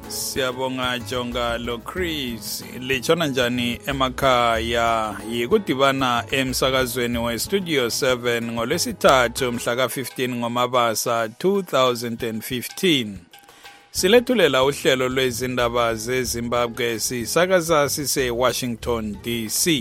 Siyabonga Jonga lo Chris lichona njani emakhaya yikudibana emsakazweni we Studio 7 ngolwesithathu mhla ka15 ngoMabasa 2015 silethulela uhlelo lwezindaba zeZimbabwe sisakaza sise Washington DC.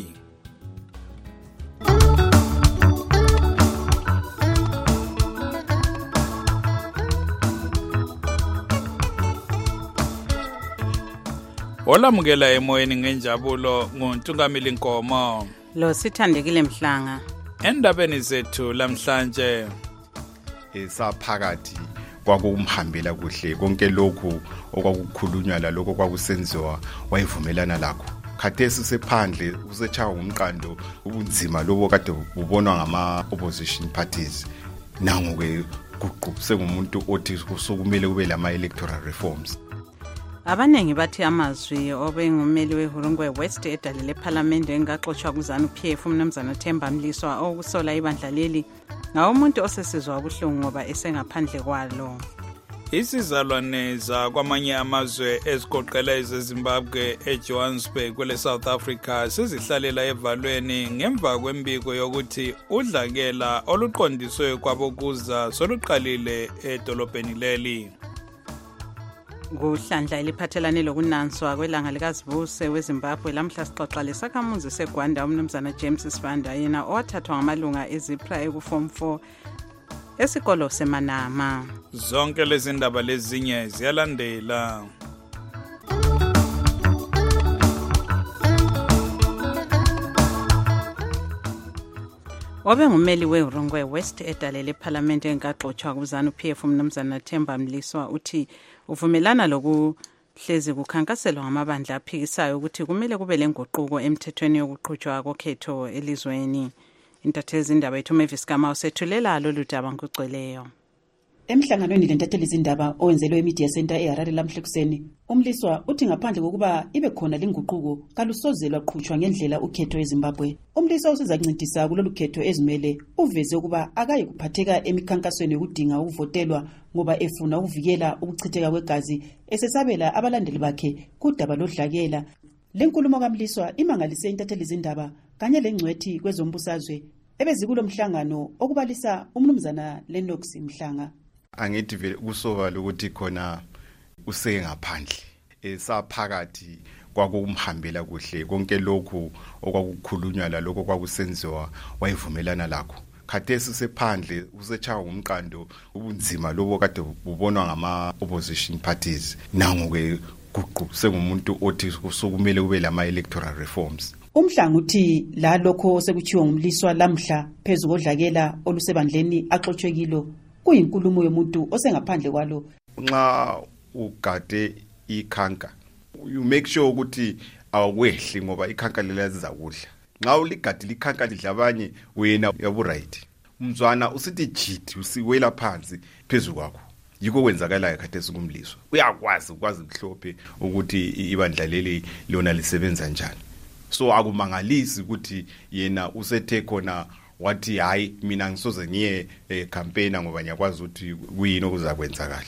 Olamukela emoyeni ngenjabulo nguNtungamili Nkomo lo Sithandekile Mhlanga. Endabeni zethu lamhlanje esaphakathi kwakumhambela kuhle konke lokhu okwakukhulunywa la lokho kwakusenziwa wayivumelana lakho. Khathesi sephandle usechawa umqando ubunzima lobo kade ubonwa ngama opposition parties. Nangu ke kuqhubse ngumuntu othi kusokumele kube lama electoral reforms. Abanengi bathi amazwi obengumeli weHurungwe West edalele eParliament engaxoxwa kuZanu PF uMnumzana Themba Mliswa okusola ibandla leli ngawo umuntu osesizwa ubuhlungu ngoba esengaphandle kwalo. Isizalwane kwamanye amazwe ezigoqela eZimbabwe eJohannesburg kwele South Africa sizihlalela evalweni ngemva kwembiko yokuthi udlakela oluqondiswe kwabokuza soluqalile edolobheni leli. Kuhlandla eliphathelane lokunanswa kwelanga likaZibuse weZimbabwe lamhla sixoxa lesakhamuzi seGwanda uMnumzana James Sibanda yena owathathwa ngamalunga eZipra ekuform 4 esikolo seManama. Zonke lezi ndaba lezinye ziyalandela. Obengumeli weHurungwe West edalele eParliament engaxoxwa kuZanu PF uMnumzana Themba Mliswa uthi uvumelana lokuhlezi kukhankaselwa ngamabandla aphikisayo ukuthi kumele kube lenguquko emthethweni yokuqhutshwa kokhetho elizweni. Intatheli indaba yethu Mavis Kama usethulela lolu daba ngugcweleyo. Emhlanganweni lentatheli izindaba owenzelwe eMedia Center eHarare lamhla kuseni, uMliswa uthi ngaphandle kokuba ibe khona lenguquko kalusozelwa qhutshwa ngendlela ukhetho eZimbabwe. UMliswa usiza kuncindisa kulolu khetho ezimele uveze ukuba akayi kuphatheka emikhankasweni yokudinga ukuvotelwa ngoba efuna ukuvikela ukuchitheka kwegazi esesabela abalandeli bakhe kudaba lodlakela. Lenkulumo kaMliswa imangalise intatheli izindaba kanye lengcwethi kwezombusazwe ebezikulo mhlangano okubalisa uMnumzana Lennox Mhlanga. Angithi vele kusobala ukuthi khona useke ngaphandle esaphakathi kwakumhambela kuhle konke lokhu okwakukhulunywa la lokho kwakusenziwa wayivumelana lakho. Khathesi sephandle usechawa umqando ubunzima lobo kade ubonwa ngama opposition parties. Nangu ke kuqhubse ngumuntu othi kusokumele kube lama electoral reforms. Umhlanga uthi la lokho sekuchiwa ngumliswa lamhla phezulu kodlakela olusebandleni axoxwekilo kuyinkulumo yomuntu osengaphandle kwalo. Nxa ugade ikhanka you make sure ukuthi awehli ngoba ikhanka lelaziza kudla. Nxa uligade likhanka lidla abanye wena yabu right. Umzwana usithi jiti usiwela phansi phezulu kwakho. Yiko kwenzakalayo khathesi kumliswa. Uyakwazi mhlophe ukuthi ibandla leli lona lisebenza njani. So akumangalisi ukuthi yena usethe khona wathi hayi mina ngisoze ngiye campaign ngoba ngiyakwazi ukuthi kuyini okuzakwenzakala.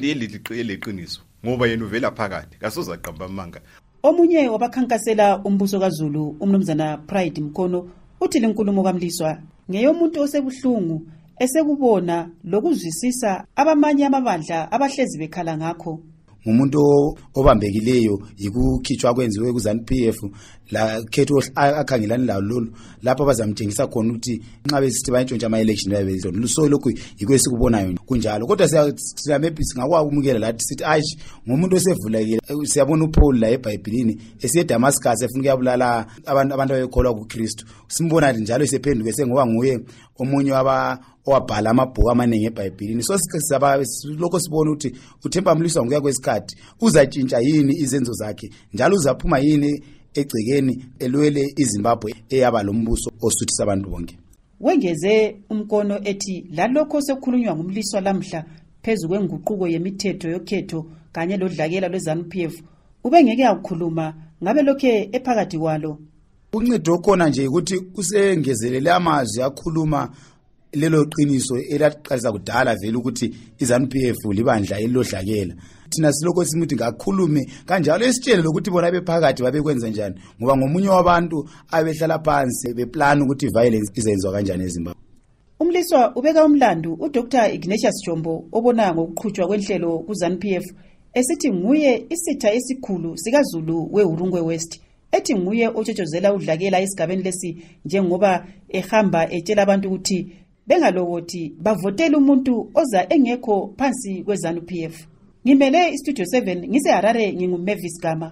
Leqiniso ngoba yena uvela phakathi kasoze aqamba amanga. Omunye wabakhankasela umbuso kaZulu uMnumzana Pride Mkhono uthi lenkulumo kaMliswa ngeyomuntu osebuhlungu esekubona lokuzwisisa abamanye amabandla abahlezi bekhala ngakho. Umuntu obambekileyo yikukhitshwa kwenziwe kuZanu PF la khetho akhangelana lalo lapha bazamtshengisa khona ukuthi nxa besithi bayintshontsha ama election babezona luso lokhu yikwesikubonayo kunjalo kodwa siyamebi singakwakumukela lathi sithi ayish ngomuntu osevulekile siyabona uPaul la eBhayibhelini esiye Damascus efuna ukuyabulala abantu abekholwa kuKristu simbona njalo esephenduke sengoba nguye omunye owabhala amabhuku amaningi eBhayibhelini. So lokho sibona ukuthi uThemba Mliswa ngokuya kwesikhathi uzatshintsha yini izenzo zakhe njalo uzaphuma yini egcekeni elwele iZimbabwe eyaba lombuso osuthisa abantu bonke. Wengeze Umkono ethi lalokho sekukhulunywa ngumliswa lamhla phezulu kwenguquko yemithetho yokhetho kanye lodlakela lweZanu PF ubengeke ukukhuluma ngabe lokho ephakathi kwalo. Uncedo khona nje ukuthi usengezelele amazwi akhuluma lelo qiniso elaqalisa kudala vele ukuthi iZANU-PF libandla elilodlakela. Thina siloko simuthi ngakhulume kanjalo esitshele lokuthi bona bephakathi babekwenza njani ngoba ngomunye wabantu abehlala phansi beplan ukuthi violence izenzwa kanjani eZimbabwe. Umliswa ubeka umlandu uDr Ignatius Jombo obona ngokuqhutshwa kwenhlelo kuZANU-PF esithi nguye isitha esikhulu sikaZulu weHurungwe West, ethi nguye otshotshozela udlakela esigabeni lesi njengoba ehamba etshela abantu ukuthi bengalokothi bavotela umuntu oza engekho phansi kweZANU-PF. Ngimele iStudio 7 ngiseHarare nginguMavis Gama.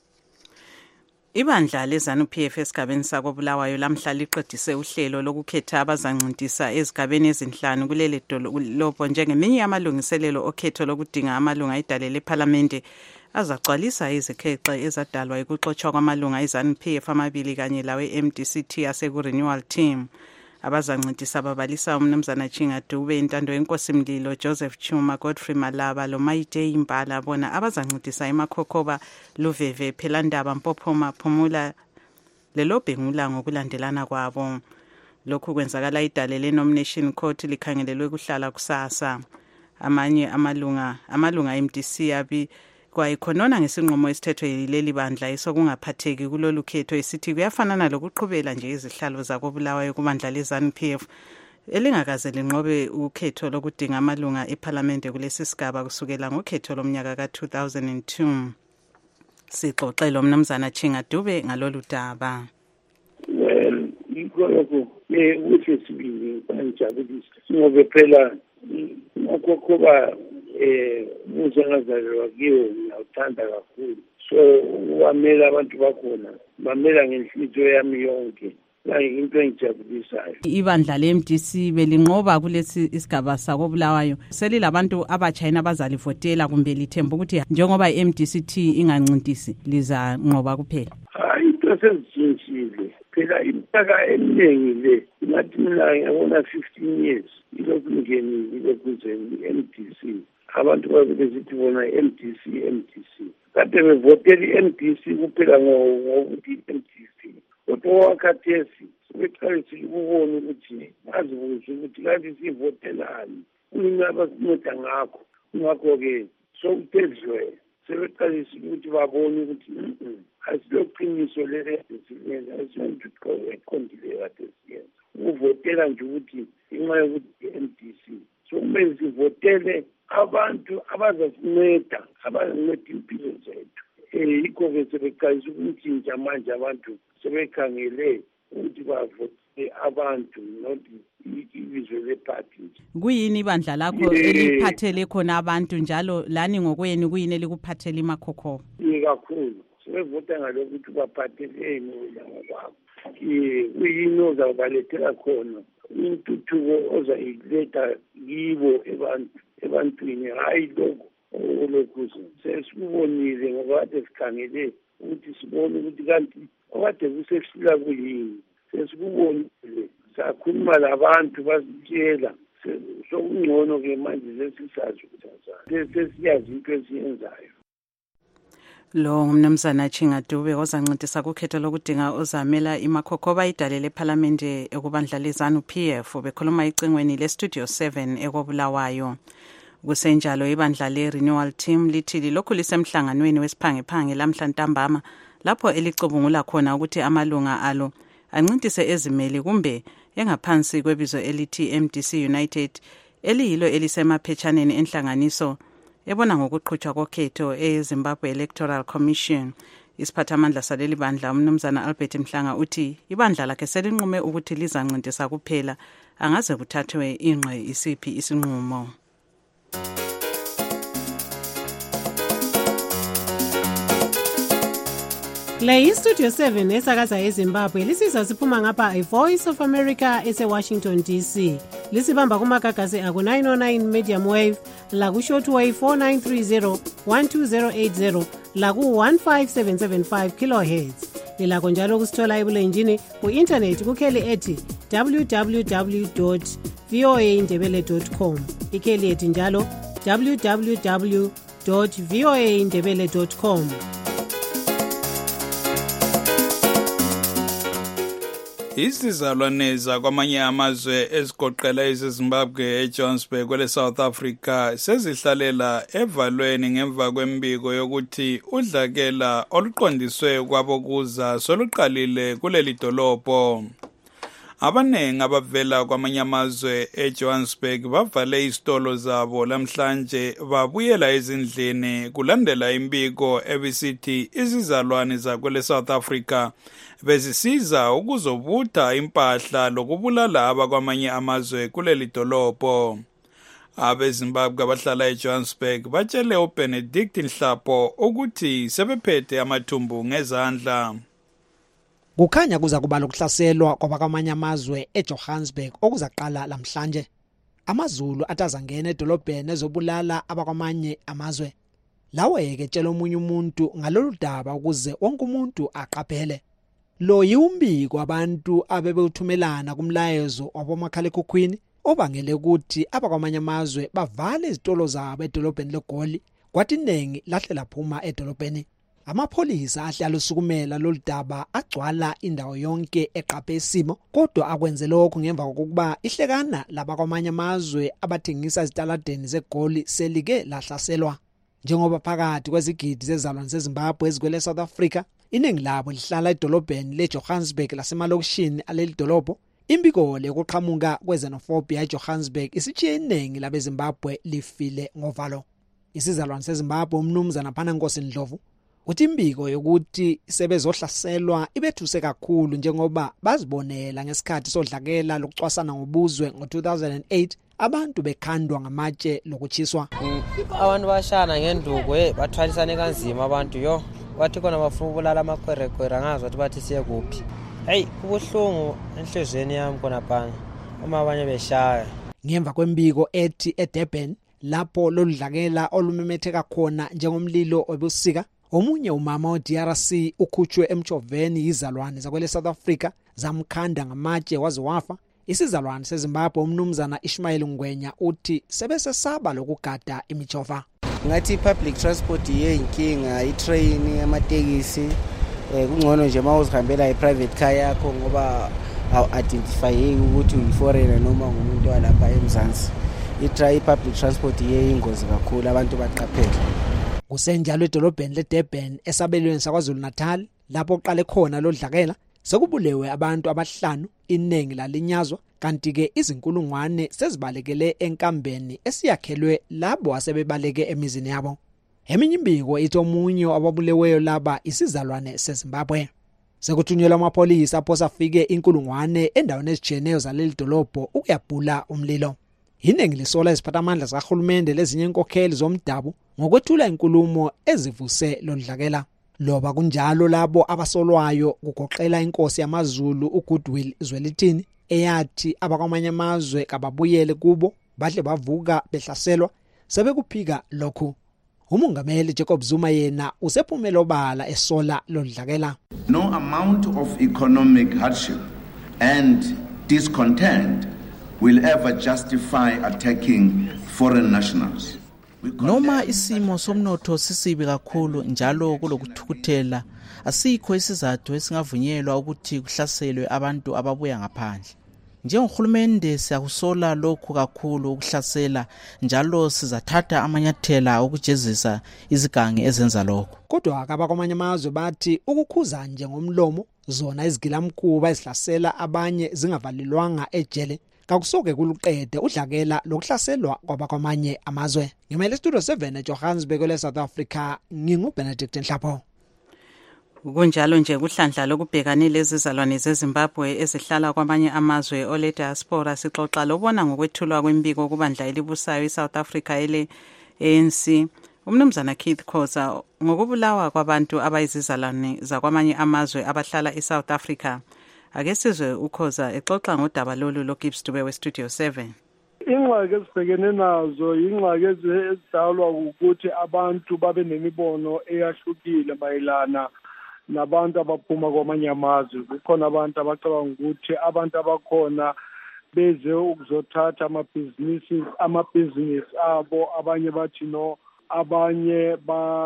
Ibandla leZANU-PF esigabeni sakoBulawayo lamhla liqedise uhlelo lokukhetha abazancintiswa ezigabeni ezinhlanu kuleli dolobho njengeminye yamalungiselelo okhetho lokudinga amalunga edale lePhalamende azacwalisa izikhexe ezadalwa ukuxoxwa kwamalunga eZANU-PF amabili kanye lawe MDCT asekurenewal team. Abazancintiswa babalisa umnumzana Chinga Dube, Intando Yenkosi Mlilo, Joseph Chuma, Godfrey Malaba, loMaite Imbala, bona abazancintiswa eMakhokoba, Luveve, Phelandaba, Mpophoma, Phumula leLobhengula ngokulandelana kwabo. Lokhu kwenzakala idale le-nomination court likhangelelwe kuhlala kusasa. Amanye amalunga MDC abi kwayikhonona ngesinqumo esithethwe yileli bandla esokungaphatheki kulolu khetho esithi kuyafanana lokuqhubela nje izihlalo zakoBulawayo kubandla leZANU-PF elingakaze linqobe ukhetho lokudinga amalunga ePhalamende kulesi sigaba kusukela ngokhetho lomnyaka ka-2002. Sixoxele umnumzana Chinga Dube ngalolu daba. Well, yikho ukuthi sibili kanjabulisa ngoba phela Makhokoba uzangazalwa kiyo ngiyawuthanda kakhulu, so wamela abantu bakhona bamela ngenhliziyo yami yonke, into engijabulisayo. Ibandla le-MDC belinqoba kulesi isigaba sakoBulawayo selilabantu abatshayina abazalivotela kumbe lithemba ukuthi njengoba i-MDCT ingancintisi lizanqoba kuphela? Hayi, into sezitshintshile phela iminyaka eminingi le, ngathi mina ngiyabona 15 years ilokhu ngenile lokuzeni i-MDC. Abantu babesithi bona MDC kade bevotela i-MDC kuphela ngokuthi i-MDC kodwa wakhathesi sebeqalisile ukubona ukuthi bazibuze ukuthi kanti sivotelani, kuyini abasinceda ngakho. Ngakho-ke sokutezwe sebeqalisile ukuthi babone ukuthi asiloqiniso leli asiyenza eqondile kade siyenza ukuvotela nje ukuthi inxa yokuthi i-MDC sokumele sivotele abantu abazasinceda abazinceda impilo zethu. Yikho-ke sebeqalisa ukuntshintsha manje abantu sebekhangele ukuthi bavotele abantu not ibizo lephathi. Kuyini ibandla lakho eliphathele khona abantu njalo lani ngokwenu kuyini elikuphathele iMakhokoba? Kakhulu sebevota ngalokho ukuthi baphatheleni ngokwabo. Kuyini ozawubalethela khona intuthuko ozayiletha kibo ebantwini, hayi lokho olokhuzo sesikubonile ngoba kade sikhangele ukuthi sibone ukuthi kanti okade kusehlula kuyini, sesikubonile sakhuluma labantu basitshela sokungcono-ke manje sesisazi ukuthi sesiyazi into esiyenzayo. Lo ngumnumzana Chinga Dube ozancintisa kukhetho lokudinga ozamela iMakhokoba idale lePhalamende ekubandla leZANU-PF bekhuluma icingweni leStudio 7 ekoBulawayo. Kusenjalo ibandla le-Renewal Team lithi lokhu lisemhlanganweni wesiphangephange lamhla ntambama lapho elicubungula khona ukuthi amalunga alo ancintise ezimeli kumbe engaphansi kwebizo elithi MDC United eliyilo elisemaphetshaneni enhlanganiso ebona ngokuqhutshwa kokhetho eZimbabwe Electoral Commission. Isiphathamandla saleli bandla umnumzana Albert Mhlanga uthi ibandla lakhe selinqume ukuthi lizancintisa kuphela angaze kuthathwe ingqe isiphi isinqumo. Le iStudio 7 esakaza eZimbabwe lisiza siphuma ngapha iVoice of America eseWashington DC. Lisibamba kumagagasi aku 909 medium wave, laku shortwave 4930 12080, laku 15775 kilohertz. Lilakho njalo kusithola ebulenjini ku-internet kukheli ethi www.voaindebele.com. Ikheli ethi njalo www.voaindebele.com. Isizalwane zakwamanye amazwe ezigoqela eZimbabwe eJohannesburg kwele South Africa sezihlalela evalweni ngemva kwembiko yokuthi udlakela oluqondiswe kwabokuza soluqalile kuleli dolobho. Abanengi abavela kwamanye amazwe eJohannesburg bavale izitolo zabo lamhlanje babuyela ezindlini kulandela imbiko ebisithi izizalwane zakwele South Africa bezisiza ukuzobutha impahla lokubulala abakwamanye amazwe kuleli dolobho. AbeZimbabwe abahlala eJohannesburg batshele uBenedict Nhlapo ukuthi sebephethe amathumbu ngezandla. Kukhanya kuza kuba lokuhlaselwa kwabakwamanye amazwe eJohannesburg okuzaqala lamhlanje. AmaZulu atazangena edolobheni ezobulala abakwamanye amazwe. Lawe-ke tshela omunye umuntu ngalolu daba ukuze wonke umuntu aqaphele. Lo yimbiko abantu abebewuthumelana kumlayezo wabomakhalekhukhwini obangele ukuthi abakwamanye amazwe bavale izitolo zabo edolobheni leGoli kwathi iningi lahle laphuma edolobheni. Amapholisa ahlala usukumela lolu daba agcwala indawo yonke eqaphe isimo kodwa akwenze lokho ngemva kokuba ihlekana labakwamanye amazwe abathengisa izitaladeni zeGoli selike lahlaselwa. Njengoba phakathi kwezigidi zezalwane zeZimbabwe ezikwele South Africa iningi labo lihlala edolobheni leJohannesburg lasemalokishini aleli dolobho, imbiko yokuqhamuka kwezenofobia eJohannesburg isitshiye iningi labeZimbabwe lifile ngovalo. Isizalwane seZimbabwe umnumzana Phanankosi Ndlovu uthi imbiko yokuthi sebezohlaselwa ibethuse kakhulu njengoba bazibonela ngesikhathi sodlakela lokucwasana ngobuzwe ngo-2008 abantu bekhandwa ngamatshe lokuchiswa. Abantu bashana ngenduku bathwalisane kanzima abantu bathi khona bafuna ubulala amakhwerekhwere angazi ukuthi bathi siye kuphi. Kubuhlungu enhlizweni yami khona phana uma abanye beshaya. Ngemva kwembiko ethi eDurban lapho loludlakela olumemetheka khona njengomlilo obusika, omunye umama weDRC ukhutshwe emjoveni izalwane zakwele South Africa zamkhanda ngamatshe waze wafa. Isizalwane seZimbabwe umnumzana Ishmael Ngwenya uthi sebesesaba lokugada imijova. Ngathi public transport yeyinkinga, itrain, amatekisi, kungcono nje mawuzihambela iprivate car yakho ngoba awu-identify ukuthi uyi-foreigner noma ngumuntu walapha eMzansi. I-public transport yeyingozi kakhulu, abantu baqaphele. Kusenjalo edolobheni leDurban esabelweni saKwaZulu Natal lapho oqale khona lodlakela sekubulewe abantu abahlanu, iningi lalinyazwa kanti-ke izinkulungwane sezibalekele enkambeni esiyakhelwe labo asebebaleke emizini yabo. Eminye imbiko ithi omunye ababuleweyo laba isizalwane seZimbabwe. Sekuthunyelwa amapholisa apho afike inkulungwane endaweni ezijeneyo zaleli dolobho ukuyabhula umlilo. Iningi lisola iziphathamandla zikahulumende lezinye inkokheli zomdabu ngokwethula inkulumo ezivuse lodlakela. Loba kunjalo labo abasolwayo kugoqela inkosi yamaZulu uGoodwill Zwelithini eyathi abakwamanye amazwe kababuyele kubo bahle bavuka behlaselwa sebekuphika lokhu. Umongameli Jacob Zuma yena usephumela obala esola lodlakela. No amount of economic hardship and discontent will ever justify attacking foreign nationals. Noma isimo somnotho sisibi kakhulu njalo kulokuthukuthela, asikho isizathu esingavunyelwa ukuthi kuhlaselwe abantu ababuya ngaphandle. Njengohulumende siyakusola lokhu kakhulu ukuhlasela njalo sizathatha amanyathela ukujezisa izigangi ezenza lokho. Kodwa abakwamanye amazwe bathi ukukhuza nje ngomlomo zona izigilamkhuba ezihlasela abanye zingavalelwanga ejele kakusoke kuluqede udlakela lokuhlaselwa kwabakwamanye amazwe. Ngimele Studio 7 eJohannesburg le South Africa, nginguBenedict Nhlapo. Kunjalo nje kuhlandla lokubhekanile izizalwane zeZimbabwe ezihlala kwamanye amazwe ole diaspora sixoxa lobona ngokwethulwa kwembiko kubandla elibusayo iSouth Africa ele ANC. Umnumzana Keith Khoza ngokubulawa kwabantu abayizizalwane zakwamanye amazwe abahlala eSouth Africa. Ake sizwe uKhoza exoxa ngodaba lolu loGibbs Dube weStudio 7. Ingxaki ezibhekene nazo ingxaki ezidalwa ukuthi abantu babe nemibono eyahlukile mayelana nabantu abaphuma kwamanye amazwe. Kukhona abantu abacabanga ukuthi abantu abakhona beze ukuzothatha amabhizinisi abo, abanye bathi no, abanye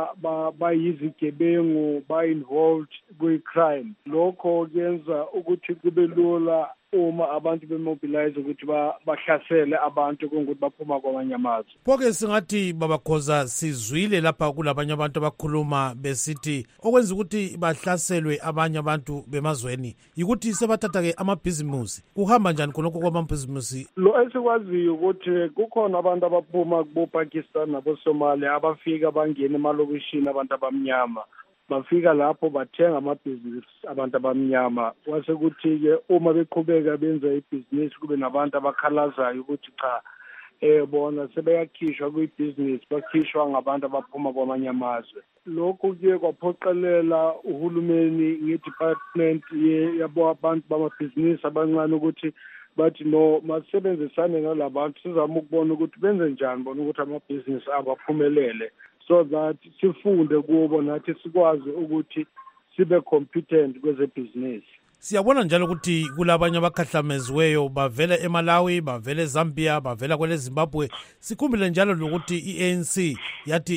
bayizigebengu ba-involved kwi-crime. Lokho kuyenza ukuthi kube lula uma abantu bemobilize ukuthi bahlasele abantu kungukuthi baphuma kwamanye amazwe. Phoke singathi babakhoza sizwile lapha kulabanye abantu abakhuluma besithi okwenza ukuthi bahlaselwe abanye abantu bemazweni yikuthi sebathatha-ke amabhizimusi. Kuhamba njani khonokho kwamabhizimusi? Lo esikwaziyo ukuthi kukhona abantu abaphuma kubo-Pakistan nabo-Somalia abafika bangena emalokishini abantu abamnyama. Bafika lapho bathenga amabhizinisi abantu abamnyama. Kwase kuthi-ke uma beqhubeka benza ibhizinisi kube nabantu abakhalazayo ukuthi cha bona sebeyakhishwa kwibhizinisi bakhishwa ngabantu abaphuma kwamanye amazwe. Lokhu kuye kwaphoqelela uhulumeni ngedepartment yabo abantu bamabhizinisi abancane ukuthi bathi no masebenzisane nalabantu sizama ukubona ukuthi benze njani bona ukuthi amabhizinisi abo aphumelele, so that sifunde kubo nathi sikwazi ukuthi sibe competent kwezebhizinisi. Siyabona njalo ukuthi kulabanye abakhahlamezweyo bavela eMalawi, bavela eZambia, bavela kwele Zimbabwe. Sikhumbule njalo lokuthi iANC yathi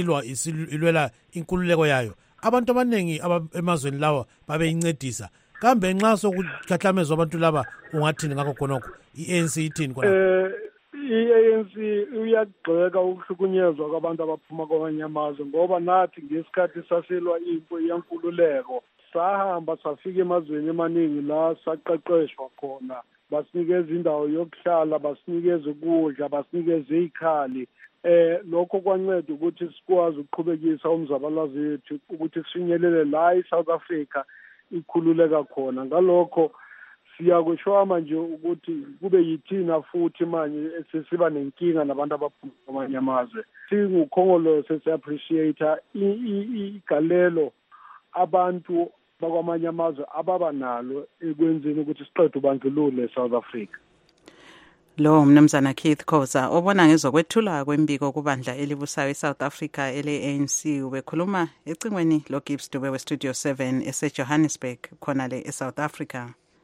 ilwela inkululeko yayo. Abantu abaningi emazweni lawa babeyincedisa. Kambe nxa sokukhahlamezwa abantu laba ungathini ngakho khonokho? iANC ithini khona? I-ANC uyagxeka ukuhlukunyezwa kwabantu abaphuma kwamanye amazwe ngoba nathi ngesikhathi saselwa impo yenkululeko sahamba safika emazweni emaningi la saqeqeshwa khona, basinikeza indawo yokuhlala, basinikeza ukudla, basinikeza izikhali. Lokho kwanceda ukuthi sikwazi ukuqhubekisa umzabalazo wethu ukuthi sifinyelele la eSouth Africa ikhululeka khona. Ngalokho siyakusho manje ukuthi kube yithina futhi manje sesiba nenkinga nabantu abaphuma kwamanye amazwe. Singukhongolose si-appreciate igalelo abantu bakwamanye amazwe ababa nalo ekwenzeni ukuthi siqede ubandlululo eSouth Africa. Lo mnumzana Keith Khoza obona ngezokwethula kwembiko kubandla elibusayo eSouth Africa ele-ANC ubekhuluma ecingweni lo Gibbs Dube weStudio 7 eseJohannesburg khona le eSouth Africa.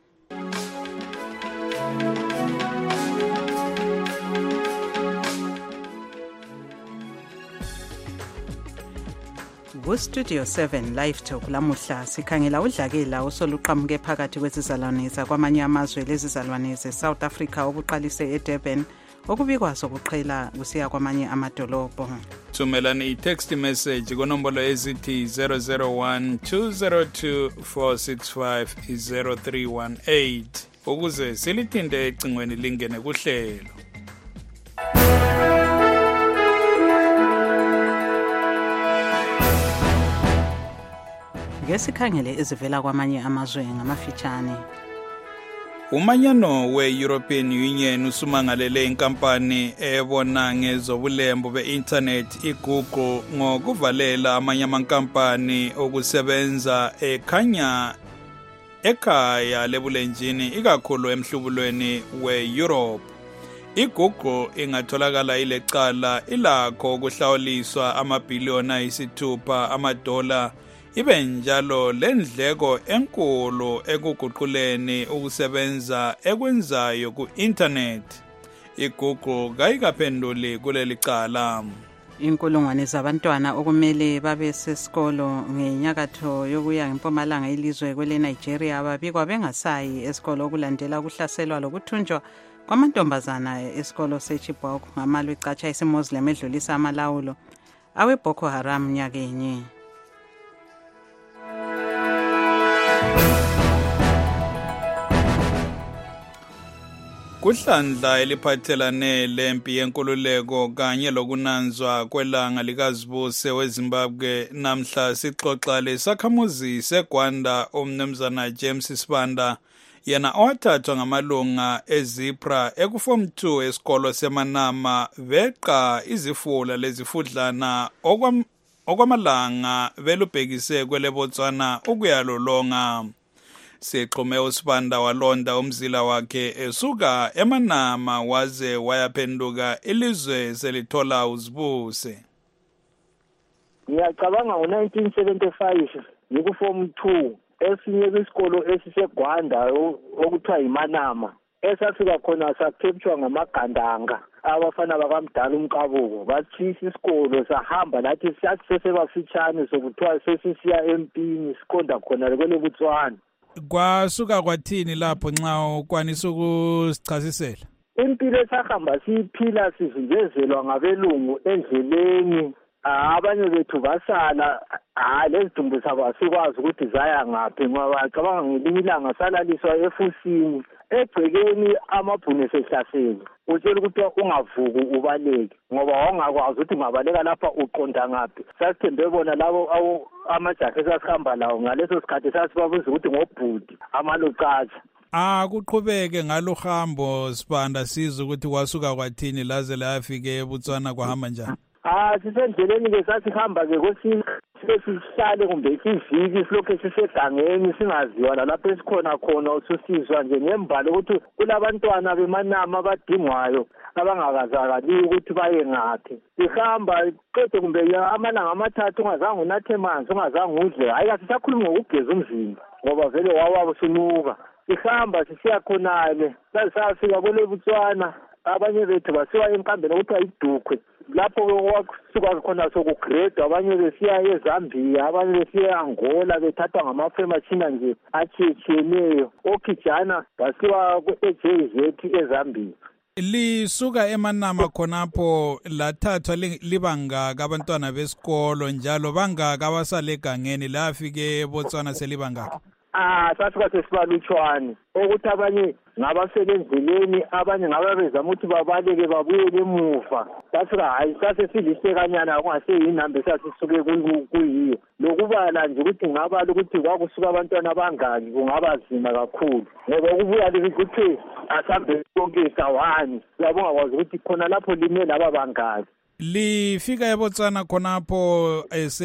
Ku-Studio 7 Live Talk lamuhla sikhangela udlakela osoluqhamuke phakathi kwezizalwane zakwamanye amazwe lezizalwane ze-South Africa obuqalise eDurban okubikwa sokuqhela kusiya kwamanye amadolobho. Thumelani i-text message kunombolo ezithi 001 202 465 0318 ukuze silithinde ecingweni lingene kuhlelo. Ngesikhangele ezivela kwamanye amazwe ngamafitshane. Umanyano we-European Union usumangalele inkampani ebona ngezobulembu be-internet iGoogle ngokuvalela amanye amankampani okusebenza ekhaya lebulenjini ikakhulu emhlubulweni we-Europe. iGoogle ingatholakala ilecala ilakho ukuhlawuliswa amabhiliyoni ayisithupha amadola ibe njalo lendleko enkulu ekuguquleni ukusebenza ekwenzayo ku-internet. iGoogle kayikaphenduli kuleli cala. Inkulungwane zabantwana okumele babe sesikolo ngenyakatho yokuya ngempumalanga ilizwe kwele Nigeria babikwa bengasayi esikolo okulandela ukuhlaselwa lokuthunjwa kwamantombazana esikolo seChibok ngamalwe icatsha isimuslim edlulisa amalawulo awe Boko Haram nyakenye. Kuhlandla eliphathelane lempi yenkululeko kanye lokunanzwa kwelanga likazibuse weZimbabwe namhla sixoxa lesakhamuzi seGwanda umnumzana James Sibanda yena owathathwa ngamalunga eZipra ekuform 2 esikolo seManama beqa izifula lezifudlana okwamalanga belubhekise kwele Botswana ukuyalolonga. Sixhume uSibanda walonda umzila wakhe esuka eManama waze wayaphenduka ilizwe selithola uzibuse. Ngiyacabanga ngo-1975 ngikuform 2 esinye kwisikolo esisegwanda okuthiwa yiManama. Esafika khona sakheptshwa ngamagandanga abafana bakamdala umqabuko bathisa isikolo sahamba lathi sasesebafitshane sokuthiwa sesisiya empini siqonda khona kwele Botswana. Kwasuka kwathini lapho nxa ukwanisa ukusichasisela? Impilo esahamba siyiphila sivinjezelwa ngabelungu endleleni. Abanye bethu basala lezi dumbu zabo asikwazi ukuthi zaya ngaphi ngoba cabanga ngelinye ilanga salaliswa efusini egcekeni amabhunu sehlasela utshela ukuthi ungavuki ubaleke ngoba wawungakwazi ukuthi ungabaleka lapha uqonda ngaphi. Sasithembe bona labo amajaha esasihamba lawo ngaleso sikhathi sasibabuza ukuthi ngobhudi amalocatsha. Kuqhubeke ngalohambo Sibanda sizwe ukuthi kwasuka kwathini laze layafike eBotswana kwahamba njani? Sisendleleni ke sasihamba-ke sihlale kumbe isiviki silokhu sisegangeni singaziwa lapho esikhona khona ususizwa nje ngembalo ukuthi kulabantwana bemanama abadingwayo abangakazakaliyo ukuthi baye ngaphi. Sihamba qede kumbe amalanga amathathu ungazange unathe manzi ungazange udle. Hayi kasisakhuluma ngokugeza umzimba ngoba vele wawabo sinuka. Sihamba sisiya khonale sasifika kwele Botswana. Abanye bethu basiwa enkambeni okuthiwa iDukhwe lapho kwasuka khona sokugrade. Abanye besiya eZambia, abanye besiya eAngola bethathwa ngamaframe machine nje atshiyeneyo. Okijana basiwa eJZ eZambia. Lisuka emanama khonapho lathathwa libangaka abantwana besikolo njalo bangaka abasale egangeni lafike eBotswana selibangaka? Sasuka sesibalutshwane ukuthi abanye ngabasebenzileni abanye ngababezama ukuthi babaleke babuyele emuva. Sasuka hayi sasesilisekanyana kungaseyinamba esasisuke kuyiyo lokubala nje ukuthi ngabala ukuthi kwakusuka abantwana abangaki kungaba nzima kakhulu ngoba ukubuya ukuthi asambe konke sawani yabonga kwazi ukuthi khona lapho lime laba bangaki. Lifika eBotswana khonapho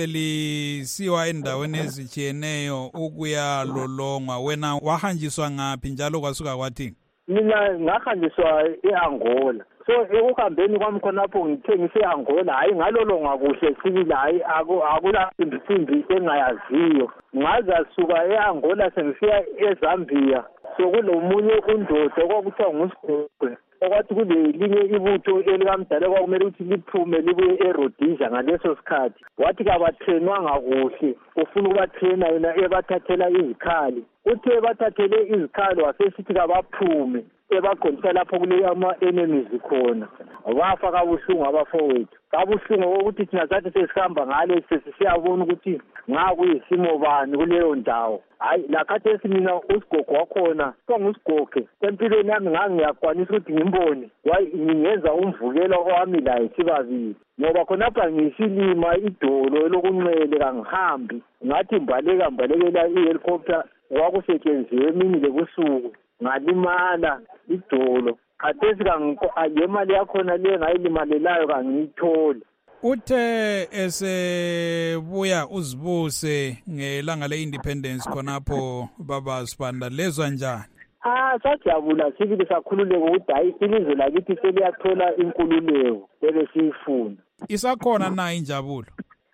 selisiwa endaweni ezitshiyeneyo ukuya lolongwa. Wena wahanjiswa ngaphi njalo kwasuka kwathini? Mina ngahanjiswa eAngola. So ekuhambeni kwami khonapho ngithe ngise-Angola hayi ngalolongwa kuhle sibili hayi akula simbi engayaziyo. Ngaza suka eAngola sengisiya eZambia. So kulomunye undoda okwakuthiwa nguSigogwe okwathi kulelinye ibutho elikamdala kwakumele ukuthi liphume libuye eRhodesia ngaleso sikhathi. Wathi kabatrenwanga kuhle ufuna ukubatrena yena ebathathela izikhali. Uthe ebathathele izikhali wasesithi kabaphume ebaqondisa lapho kule ama-enemies khona. Bafa kabuhlungu abafowethu. Kabuhlungu ukuthi thina sathi sesihamba ngale sesiyabona ukuthi ngakuyisimo bani kuleyo ndawo. Hayi lakhathesi mina uSigogo wakhona nguSigogo empilweni yami ngangiyakwanisa ukuthi ngimbone ngingenza umvukelo owami la sibabili ngoba khonapha ngisilima idolo lokunxele kangihambi ngathi mbalekela ihelicopter kwakusetshenziswe emini lebusuku ngalimala idolo. Khathesi ngemali yakhona le ngayilimalelayo kangiyitholi. Uthe esebuya uzibuse ngelanga le-independence khonapho baba Sibanda lezwa njani? Sajabula sibili sakhululeka ukuthi hayi ilizwe lakithi seliyathola inkululeko ebesiyifuna. Isakhona na injabulo?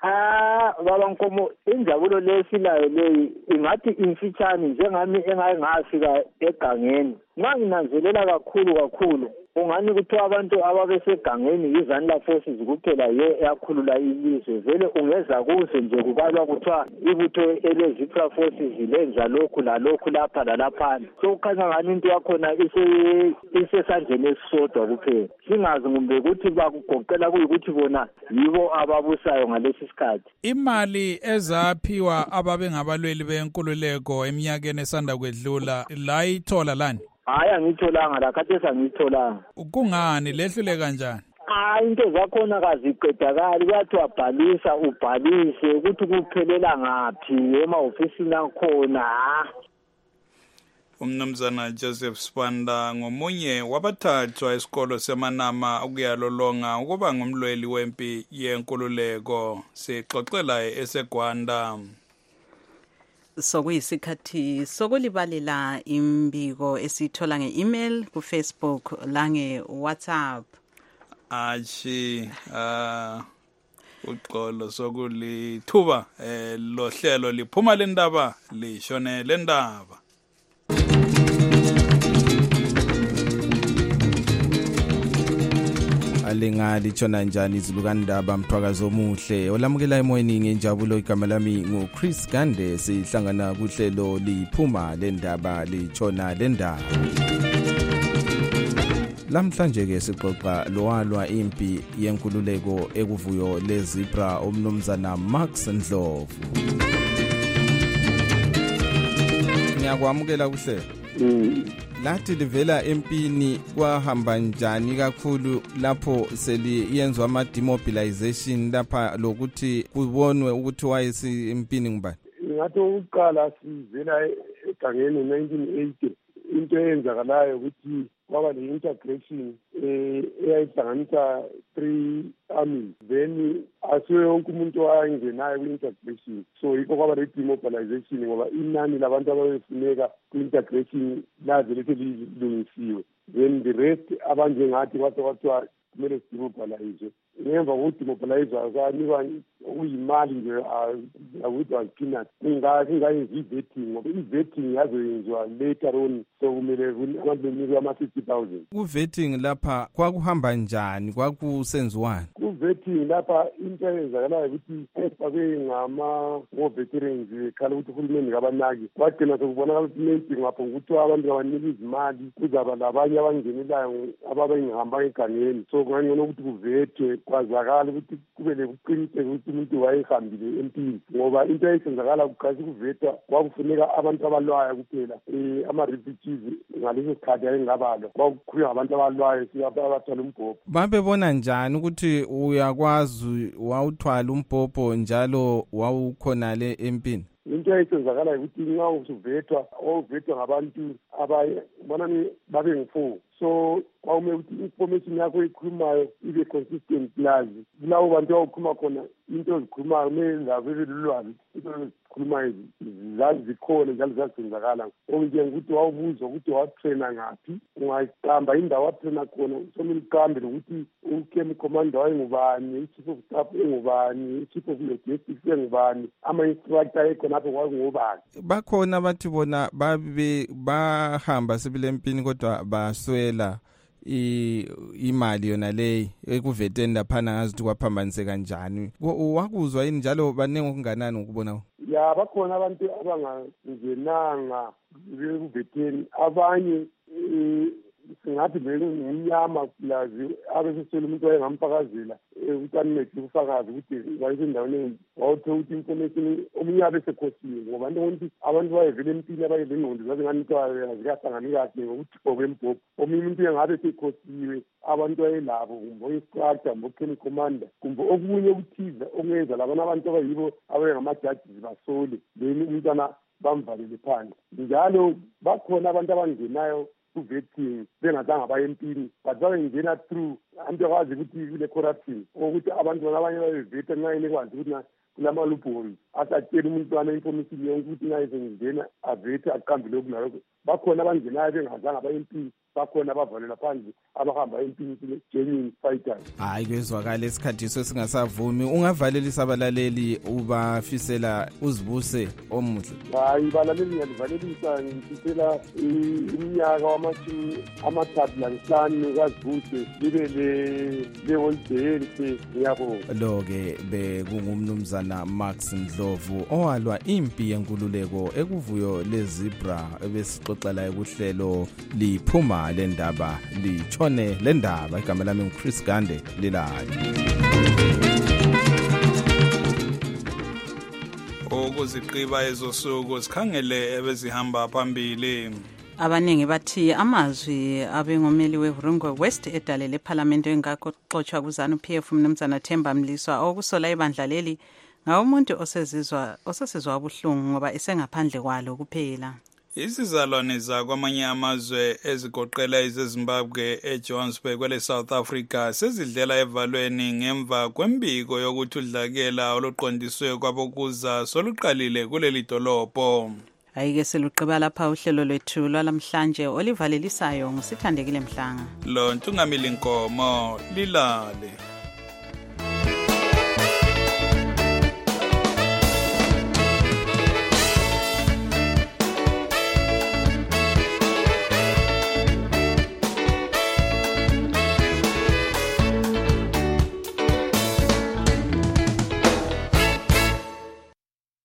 Baba Nkomo injabulo lesilayo leyi ingathi imfitshane njengami engayi ngafika egangeni. Nganginanzelela kakhulu ungani kuthiwa abantu ababesegangeni yiZanla Forces kuphela yakhulula ilizwe. Vele ungeza kuze nje kubalwa kuthiwa ibutho eleZipra Forces lenza lokhu lalokhu lapha lalaphana. So kukhanya ngani into yakhona isesandleni esisodwa kuphela. Singazi ngumbe ukuthi bakugoqela kuyikuthi bona yibo ababusayo ngalesi sikhathi. Imali ezaphiwa ababengabalweli benkululeko eminyakeni esanda kwedlula la ithola lani? Hayi angitholanga la khathesi angitholanga. Kungani lehlule kanjani? Into zakhona kaziqedakali kuyathiwa bhalisa ubhalise ukuthi kuphelela ngaphi emahofisini akhona. Umnumzana Joseph Sibanda ngomunye wabathathwa esikolo semanama ukuyalolonga ukuba ngumlweli wempi yenkululeko. Sixoxela eseGwanda. Sokuyisikhathi sokulibalela imbiko esithola nge-email ku-Facebook lange WhatsApp. Uxolo sokulithuba lo hlelo liphuma lendaba lishone lendaba. Alingalithona njani izilukandaba mthwakazo omuhle olamukela emoyeni ngenjabulo igama lami nguChris Gande sihlangana kuhlelo liphuma lendaba lichona lendaba. Lamhlanje ke sixoxa lowalwa impi yenkululeko ekuvuyo leZebra umnumzana Max Ndlovu. Ngiyakwamukela kuhle. Lathi livela empini kwahamba njani kakhulu lapho seliyenzwa ama demobilization lapha lokuthi kubonwe ukuthi wayesi empini ngubani? Ngathi ukuqala sivela egangeni 1980 into eyenzakalayo ukuthi kwaba le-integration eyayihlanganisa 3 armies, then asiwe wonke umuntu owayengenayo kwi-integration, so yikho kwaba le-demobilization ngoba inani labantu ababefuneka kwi-integration laze lethe lilungisiwe, then the rest abanjengathi kwathiwa kumele sidemobilizwe. Ngemva kokudemobilizwa kwanikwa okuyimali nje akuthi was-peanuts, kungayenza i-vetting ngoba i-vetting yazoyenziwa later on, so kumele abantu benikwe ama-50,000. Ku-vetting lapha kwakuhamba njani, kwakusenziwani? Ku-vetting lapha into eyenzakalayo ukuthi efakwe ngama-veterans khala ukuthi uhulumeni ngabanaki, kwagcina sekubonakala ukuthi maybe ngapho kuthiwa abantu ngabanika izimali kuzaba labanye abangenelayo ababengihamba egangeni, so kungangcono ukuthi kuvethwe kwazakala ukuthi kube lebuqiniseko ukuthi umuntu wayehambile empini, ngoba into eyayisenzakala kuqalisa ukuvethwa kwakufuneka abantu abalwayo kuphela, ama-refugees ngaleso sikhathi ayengabalwa kwakukhulunywa ngabantu abalwayo abathwala umbhobho. Babebona njani ukuthi uyakwazi wawuthwala umbhobho njalo wawukhonale empini? Into eyayisenzakala ukuthi nxa usuvethwa wawuvethwa ngabantu ababonani babe ngu-4, so kwawume ukuthi information yakho ekhulumayo ibe consistent plus kulabo bantu awukhuluma khona into ezikhulumayo kumele labo bebelulwazi into ezikhulumayo zazikhona njalo zazenzakala, okunjengokuthi wawubuzwa ukuthi watrena ngaphi, ungaqamba indawo watrena khona, somele uqambe lokuthi ucamp commander wayengubani, i-chief of staff engubani, i-chief of logistics engubani, ama-instructor ekhonapho kwakungobani. Bakhona bathi bona bahamba sebile empini kodwa baswela imali yona leyi ekuveteni laphana ngazuthi kwaphambanise kanjani. Wakuzwa yini njalo banenge okunganani ngokubona? Ya bakhona abantu abangangenanga ekuveteni, abanye singathi ngumnyama plazi abesesele umuntu wayengamfakazela ukuthi ancede ukufakaza ukuthi wayesendaweni wawuthe ukuthi information omunye abesekhosini, ngoba nto abantu bayevele empini abayelengqondo zazinganitwayo azikahlangani kahle ngokuthi kwembhobho. Omunye umuntu engabe sekhosiwe abantu ayelabo kumbe oyi-structure kumbe o-camp commander kumbe okunye okuthiza okungenza labana abantu abayibo abengama-judges basole then umntwana bamvalele phandle. Njalo bakhona abantu abangenayo ku-vetting bengazange baye empini but babengena through abantu akwazi ukuthi kule corruption ukuthi abantu abanye bayeveta nxa enekwazi ukuthi kulama-loopholes asatshela umntwana information yonke ukuthi nxa esengena avete aqambe lokhu nalokho. Bakhona abangenayo bengazange baye empini, bakhona abavalela phandle abahamba empini genuine fighters. Hayi kwezwakala isikhathi singasavumi, ungavalelisa abalaleli ubafisela uzibuse omuhle? Hayi balaleli ngiyalivalelisa ngifisela iminyaka wamashumi amathathu lanhlanu kwazibuse libe le-holiday elihle, ngiyabonga. Lo-ke bekungumnumzana Max Ndlovu owalwa impi yenkululeko ekuvuyo leZebra ebesixoxa la ekuhlelo liphuma lendaba lichone lendaba. Igama lami nguChris Gande lilayo. Ukuziqiba ezosuku sikhangele ebezihamba phambili. Abaningi bathi amazwi abengomeli weVurungwe West edale leParliament engaxoxwa kuzanu PF umnumzana Themba Mliswa okusola ibandla leli ngawumuntu osesizwa ubuhlungu ngoba esengaphandle kwalo kuphela. Isizalwane zakwamanye amazwe ezigoqela izeZimbabwe eJohannesburg kwele South Africa sezidlela evalweni ngemva kwembiko yokuthi udlakela oluqondiswe kwabokuza soluqalile kuleli dolobho. Ayike seluqhiba lapha uhlelo lwethu lwalamhlanje olivalelisayo ngusithandekile Mhlanga. Lo Ntungamili Nkomo lilale.